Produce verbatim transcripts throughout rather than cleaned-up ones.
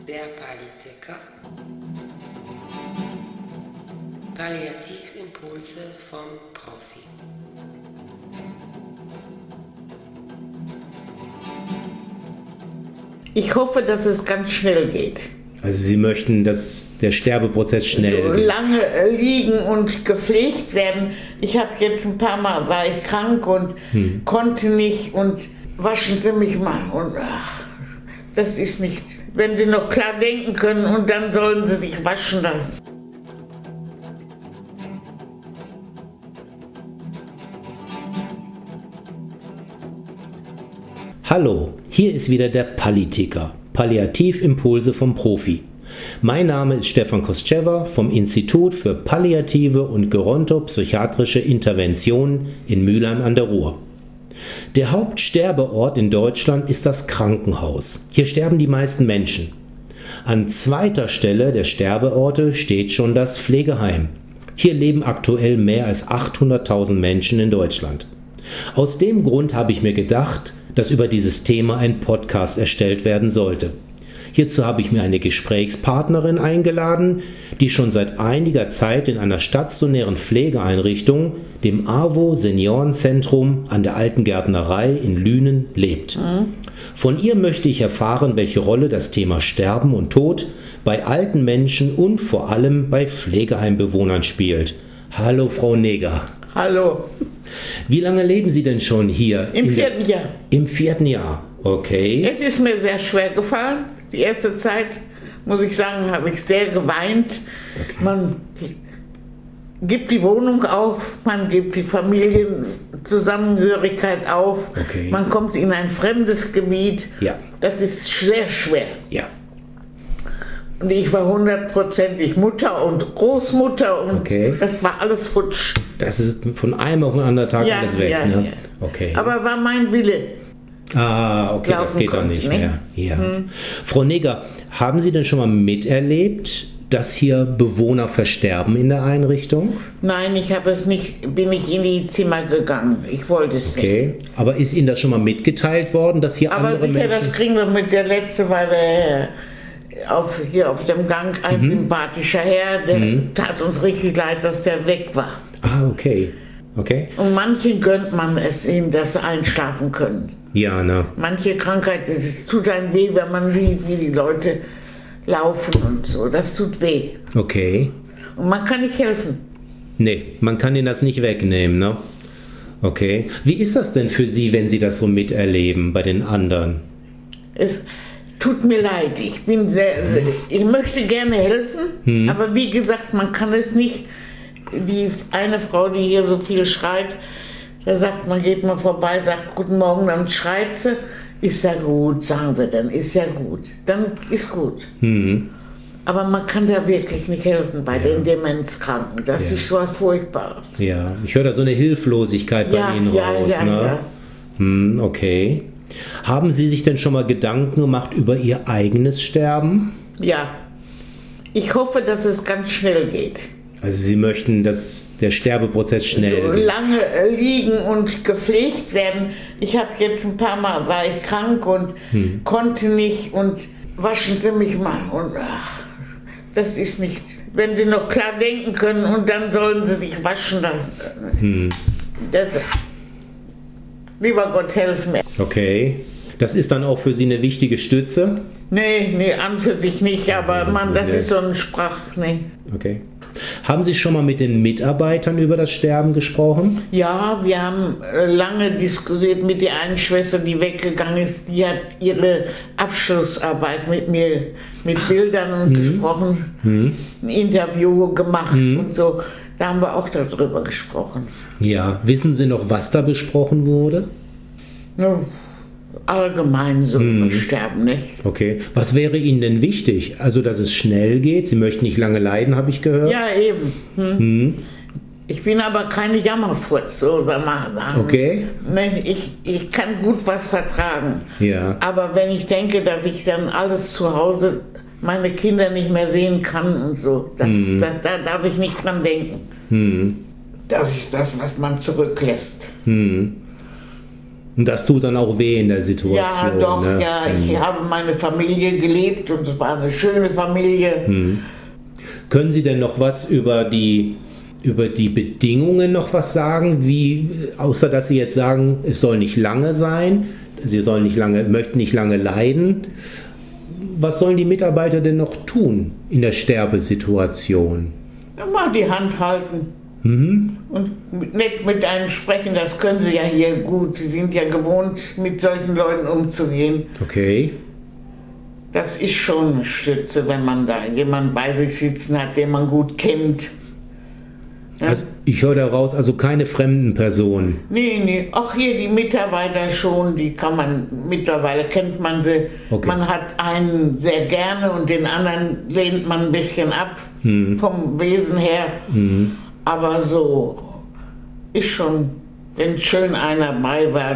Der Palitheker. Palliativimpulse vom Profi. Ich hoffe, dass es ganz schnell geht. Also Sie möchten, dass der Sterbeprozess schnell so geht? Lange liegen und gepflegt werden. Ich habe jetzt ein paar Mal, war ich krank und hm. konnte nicht und waschen Sie mich mal. Und ach, das ist nicht, wenn Sie noch klar denken können und dann sollen Sie sich waschen lassen. Hallo, hier ist wieder der Palitheker, Palliativimpulse vom Profi. Mein Name ist Stefan Kostschewa vom Institut für Palliative und Gerontopsychiatrische Intervention in Mülheim an der Ruhr. Der Hauptsterbeort in Deutschland ist das Krankenhaus. Hier sterben die meisten Menschen. An zweiter Stelle der Sterbeorte steht schon das Pflegeheim. Hier leben aktuell mehr als achthunderttausend Menschen in Deutschland. Aus dem Grund habe ich mir gedacht, dass über dieses Thema ein Podcast erstellt werden sollte. Hierzu habe ich mir eine Gesprächspartnerin eingeladen, die schon seit einiger Zeit in einer stationären Pflegeeinrichtung, dem AWO Seniorenzentrum an der Alten Gärtnerei in Lünen, lebt. Mhm. Von ihr möchte ich erfahren, welche Rolle das Thema Sterben und Tod bei alten Menschen und vor allem bei Pflegeheimbewohnern spielt. Hallo, Frau Neger. Hallo. Wie lange leben Sie denn schon hier? Im vierten Jahr. Im vierten Jahr, okay. Es ist mir sehr schwer gefallen. Die erste Zeit, muss ich sagen, habe ich sehr geweint. Okay. Man gibt die Wohnung auf, man gibt die Familienzusammengehörigkeit auf, okay. Man kommt in ein fremdes Gebiet. Ja. Das ist sehr schwer. Ja. Und ich war hundertprozentig Mutter und Großmutter und okay. Das war alles futsch. Das ist von einem auf den anderen Tag ja, alles weg. Ja, ne? ja. Okay. Aber war mein Wille. Ah, okay, das geht dann nicht mehr. Ja. Hm. Frau Neger, haben Sie denn schon mal miterlebt, dass hier Bewohner versterben in der Einrichtung? Nein, ich habe es nicht, bin nicht in die Zimmer gegangen. Ich wollte es okay. nicht. Aber ist Ihnen das schon mal mitgeteilt worden, dass hier Aber andere sicher, Menschen... das kriegen wir mit. Der letzte war der auf, hier auf dem Gang, ein mhm. sympathischer Herr, der mhm. tat uns richtig leid, dass der weg war. Ah, okay. Okay. Und manchen gönnt man es ihnen, dass sie einschlafen können. Ja, ne? Manche Krankheit, es tut einem weh, wenn man sieht, wie die Leute laufen und so. Das tut weh. Okay. Und man kann nicht helfen. Nee, man kann ihnen das nicht wegnehmen, ne? Okay. Wie ist das denn für Sie, wenn Sie das so miterleben bei den anderen? Es tut mir leid. Ich bin sehr, sehr ich möchte gerne helfen, hm. aber wie gesagt, man kann es nicht. Die eine Frau, die hier so viel schreit, da sagt man, geht mal vorbei, sagt guten Morgen, dann schreit sie, ist ja gut, sagen wir dann, ist ja gut, dann ist gut. Mhm. Aber man kann da wirklich nicht helfen bei ja. den Demenzkranken, das ja. ist so was Furchtbares. Ja, ich höre da so eine Hilflosigkeit ja, bei Ihnen ja, raus. Ja, ne? ja. Hm, okay. Haben Sie sich denn schon mal Gedanken gemacht über Ihr eigenes Sterben? Ja, ich hoffe, dass es ganz schnell geht. Also Sie möchten, dass der Sterbeprozess schnell so geht. Lange liegen und gepflegt werden. Ich habe jetzt ein paar Mal, war ich krank und hm. konnte nicht und waschen Sie mich mal. Und ach, das ist nicht, wenn Sie noch klar denken können und dann sollen Sie sich waschen lassen. Hm. Das, lieber Gott, helf mir. Okay. Das ist dann auch für Sie eine wichtige Stütze? Nee, nee, an für sich nicht, aber man, das ist so ein Sprach, nee. Okay. Haben Sie schon mal mit den Mitarbeitern über das Sterben gesprochen? Ja, wir haben lange diskutiert mit der einen Schwester, die weggegangen ist. Die hat ihre Abschlussarbeit mit mir, mit Bildern mhm. gesprochen, mhm. ein Interview gemacht mhm. und so. Da haben wir auch darüber gesprochen. Ja, wissen Sie noch, was da besprochen wurde? Ja. Allgemein so hm. sterben, nicht? Okay. Was wäre Ihnen denn wichtig? Also, dass es schnell geht? Sie möchten nicht lange leiden, habe ich gehört? Ja, eben. Hm. Hm. Ich bin aber keine Jammerfurz, so soll man sagen. Okay. Nee, ich, ich kann gut was vertragen. Ja. Aber wenn ich denke, dass ich dann alles zu Hause, meine Kinder nicht mehr sehen kann und so, das, hm. das, da darf ich nicht dran denken. Hm. Das ist das, was man zurücklässt. Hm. Und das tut dann auch weh in der Situation. Ja, doch, ne? ja. Ich hm. habe meine Familie gelebt und es war eine schöne Familie. Hm. Können Sie denn noch was über die, über die Bedingungen noch was sagen? Wie, außer dass Sie jetzt sagen, es soll nicht lange sein, Sie sollen nicht lange, möchten nicht lange leiden. Was sollen die Mitarbeiter denn noch tun in der Sterbesituation? Mal die Hand halten. Mhm. Und nicht mit einem sprechen, das können sie ja hier gut. Sie sind ja gewohnt, mit solchen Leuten umzugehen. Okay. Das ist schon eine Stütze, wenn man da jemanden bei sich sitzen hat, den man gut kennt. Ja? Also ich höre daraus, also keine fremden Personen. Nee, nee, auch hier die Mitarbeiter schon, die kann man, mittlerweile kennt man sie. Okay. Man hat einen sehr gerne und den anderen lehnt man ein bisschen ab, hm. vom Wesen her. Hm. Aber so ist schon, wenn schön einer bei war.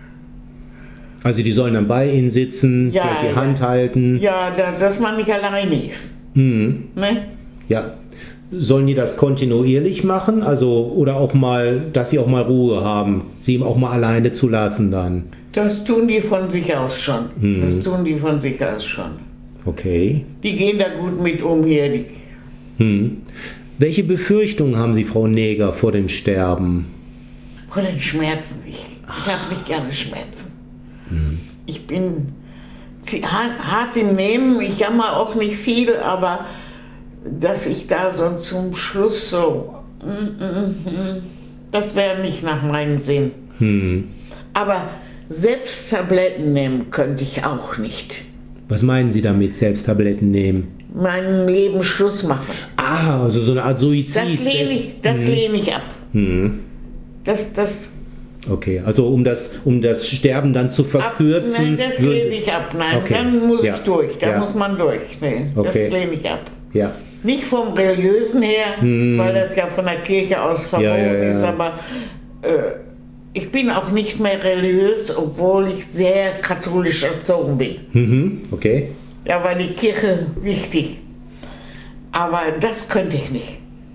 Also die sollen dann bei Ihnen sitzen, Ja, vielleicht die ja. Hand halten. Ja, da, dass man nicht alleine ist. Mhm. Ne? Ja. Sollen die das kontinuierlich machen? Also, oder auch mal, dass sie auch mal Ruhe haben, sie auch mal alleine zu lassen dann? Das tun die von sich aus schon. Mhm. Das tun die von sich aus schon. Okay. Die gehen da gut mit um hier. Die Hm. Welche Befürchtungen haben Sie, Frau Neger, vor dem Sterben? vor den Schmerzen. Ich, ich habe nicht gerne Schmerzen. Mhm. Ich bin zie- hart, hart im Nehmen. Ich jammer auch nicht viel, aber dass ich da so zum Schluss so, mm, mm, mm, das wäre nicht nach meinem Sinn. Hm. Aber selbst Tabletten nehmen könnte ich auch nicht. Was meinen Sie damit, selbst Tabletten nehmen? Meinem Leben Schluss machen. Ah, also so eine Art Suizid. Das lehne ich, das lehne ich ab. Hm. Das, das, Okay, also um das, um das Sterben dann zu ab, verkürzen. nein, das würden lehne Sie- ich ab. Nein, Okay. dann muss Ja. ich durch. Da Ja. muss man durch. Nee, Okay. das lehne ich ab. Ja. Nicht vom Religiösen her, weil das ja von der Kirche aus verboten Ja, ja, ja. ist, aber äh, ich bin auch nicht mehr religiös, obwohl ich sehr katholisch erzogen bin. Mhm. Okay. Ja, war die Kirche wichtig. Aber das könnte ich nicht.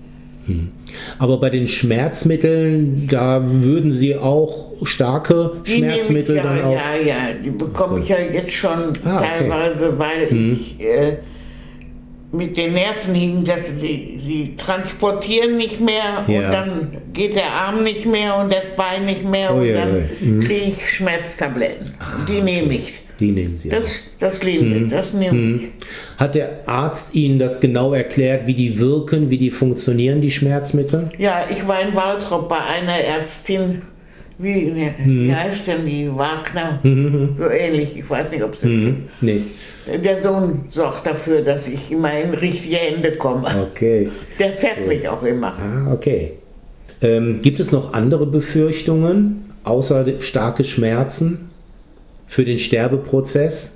Aber bei den Schmerzmitteln, da würden Sie auch starke Die nehme ich, Schmerzmittel ja, dann auch. ja, ja, die bekomme ich ja jetzt schon Ah, okay. teilweise, weil ich äh, mit den Nerven hing, dass die, die transportieren nicht mehr Ja. und dann geht der Arm nicht mehr und das Bein nicht mehr Oh, und ja, dann ja. Mhm. kriege ich Schmerztabletten. Und die nehme ich. Die nehmen Sie auch. Das, das nehme ich, das nehme ich. Hat der Arzt Ihnen das genau erklärt, wie die wirken, wie die funktionieren, die Schmerzmittel? Ja, ich war in Waltrop bei einer Ärztin, wie, ne, wie heißt denn die, Wagner, so ähnlich, ich weiß nicht, ob sie, Mhm. Nee. der Sohn sorgt dafür, dass ich immer in richtige Hände komme. Okay. Der fährt mich auch immer. Ah, okay. Ähm, gibt es noch andere Befürchtungen, außer de- starke Schmerzen für den Sterbeprozess?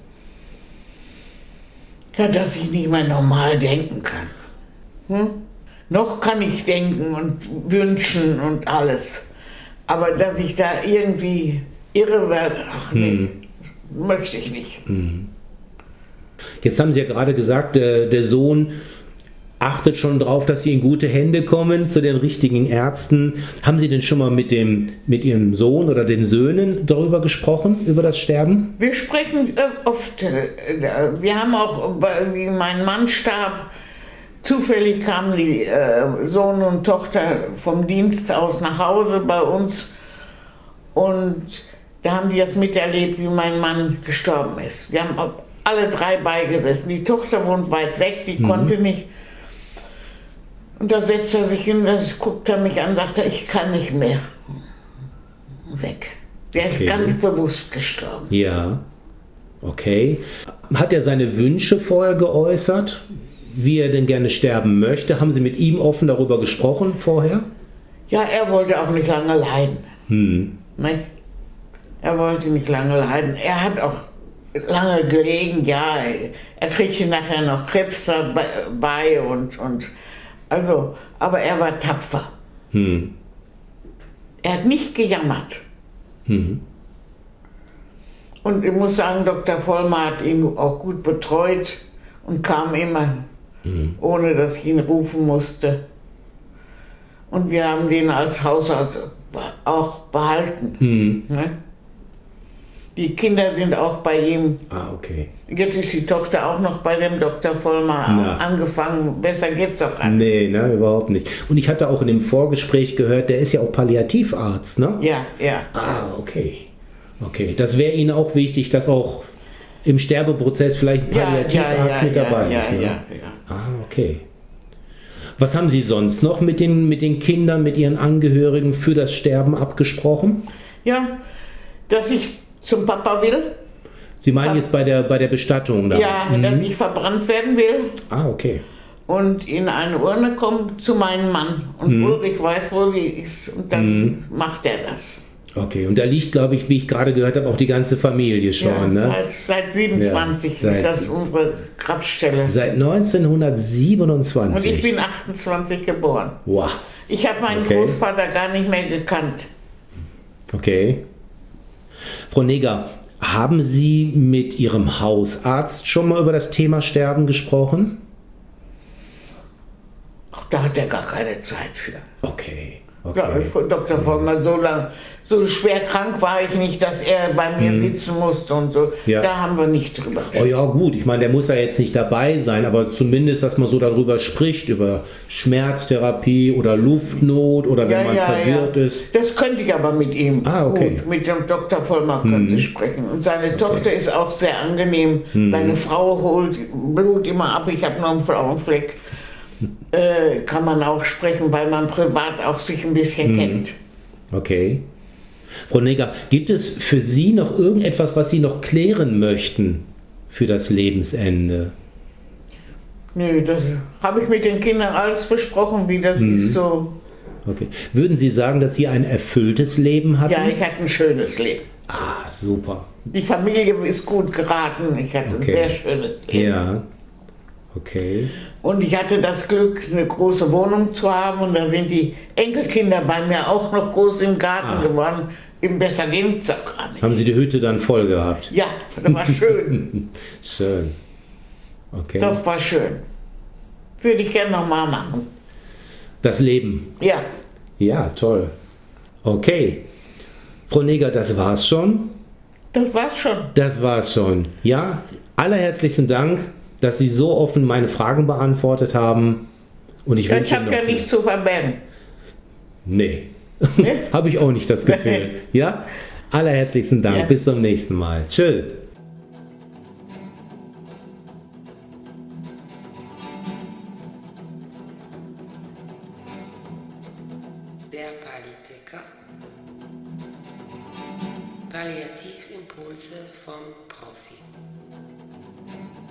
Ja, dass ich nicht mehr normal denken kann. Hm? Noch kann ich denken und wünschen und alles. Aber dass ich da irgendwie irre werde, ach nee, möchte ich nicht. Jetzt haben Sie ja gerade gesagt, der, der Sohn achtet schon drauf, dass Sie in gute Hände kommen, zu den richtigen Ärzten. Haben Sie denn schon mal mit, dem, mit Ihrem Sohn oder den Söhnen darüber gesprochen, über das Sterben? Wir sprechen ö- oft, äh, wir haben auch, bei- wie mein Mann starb, zufällig kamen die äh, Sohn und Tochter vom Dienst aus nach Hause bei uns und da haben die das miterlebt, wie mein Mann gestorben ist. Wir haben alle drei beigesessen. Die Tochter wohnt weit weg, die konnte nicht. Und da setzt er sich hin, das guckt er mich an, sagt er, ich kann nicht mehr. Weg. Der ist Okay. ganz bewusst gestorben. Ja. Okay. Hat er seine Wünsche vorher geäußert, wie er denn gerne sterben möchte? Haben Sie mit ihm offen darüber gesprochen vorher? Ja, er wollte auch nicht lange leiden. Hm. Nicht? Er wollte nicht lange leiden. Er hat auch lange gelegen, ja. Er kriegte nachher noch Krebs dabei und, und also, aber er war tapfer. Hm. Er hat nicht gejammert. Hm. Und ich muss sagen, Doktor Vollmer hat ihn auch gut betreut und kam immer, ohne dass ich ihn rufen musste. Und wir haben den als Hausarzt auch behalten. Hm. Ne? Die Kinder sind auch bei ihm. Ah, okay. Jetzt ist die Tochter auch noch bei dem Doktor Vollmer Na. angefangen. Besser geht's auch an. Nee, ne, überhaupt nicht. Und ich hatte auch in dem Vorgespräch gehört, der ist ja auch Palliativarzt, ne? Ja, ja. Ah, okay. Okay, das wäre Ihnen auch wichtig, dass auch im Sterbeprozess vielleicht ein Ja, Palliativarzt ja, ja, mit dabei ja, ist. Ne? ja, ja. Ah, okay. Was haben Sie sonst noch mit den, mit den Kindern, mit Ihren Angehörigen für das Sterben abgesprochen? Ja, dass ich zum Papa will. Sie meinen jetzt bei der, bei der Bestattung? Da? Ja, Mhm. dass ich verbrannt werden will Ah, okay. und in eine Urne komme zu meinem Mann. Und Mhm. Ulrich weiß, wo die ist. Und dann Mhm. macht er das. Okay, und da liegt, glaube ich, wie ich gerade gehört habe, auch die ganze Familie schon, Ja, ne? seit, seit siebenundzwanzig Ja, ist seit- das unsere Grabstelle. Seit neunzehnhundertsiebenundzwanzig. Und ich bin achtundzwanzig geboren. Wow. Ich habe meinen Okay. Großvater gar nicht mehr gekannt. Okay. Frau Neger, haben Sie mit Ihrem Hausarzt schon mal über das Thema Sterben gesprochen? Ach, da hat er gar keine Zeit für. Okay. Ja, Okay. ich- Doktor Vollmer, so lang, so schwer krank war ich nicht, dass er bei mir sitzen musste und so. Mhm. Ja. Da haben wir nicht drüber. Oh ja, gut. Ich meine, der muss ja jetzt nicht dabei sein, aber zumindest, dass man so darüber spricht, über Schmerztherapie oder Luftnot oder wenn man verwirrt ist. Das könnte ich aber mit ihm Ah, okay. gut. Mit dem Doktor Vollmer könnte ich sprechen. Und seine Tochter ist auch sehr angenehm. Mhm. Seine Frau holt Blut immer ab. Ich habe noch einen blauen Fleck. Äh, kann man auch sprechen, weil man privat auch sich ein bisschen kennt. Okay. Frau Neger, gibt es für Sie noch irgendetwas, was Sie noch klären möchten für das Lebensende? Nö, das habe ich mit den Kindern alles besprochen, wie das ist so. Okay. Würden Sie sagen, dass Sie ein erfülltes Leben hatten? Ja, ich hatte ein schönes Leben. Ah, super. Die Familie ist gut geraten. Ich hatte Okay. ein sehr schönes Leben. Ja. Okay. Und ich hatte das Glück, eine große Wohnung zu haben. Und da sind die Enkelkinder bei mir auch noch groß im Garten Ah. geworden. Im besser geht's auch gar nicht. Haben Sie die Hütte dann voll gehabt? Ja, das war schön. Schön. Okay. Doch, war schön. Würde ich gerne nochmal machen. Das Leben. Ja, Ja, toll. Okay. Frau Neger, das war's schon. das war's schon. Das war's schon. Ja, allerherzlichsten Dank, dass Sie so offen meine Fragen beantwortet haben. Und ich Ja, wünsche ich habe Ihnen ja noch- nichts zu verbergen. Nee. Ne? Habe ich auch nicht das Gefühl. Ja? Allerherzlichsten Dank. Ja. Bis zum nächsten Mal. Tschüss. Der Pallitheker. Palliativimpulse vom Profi.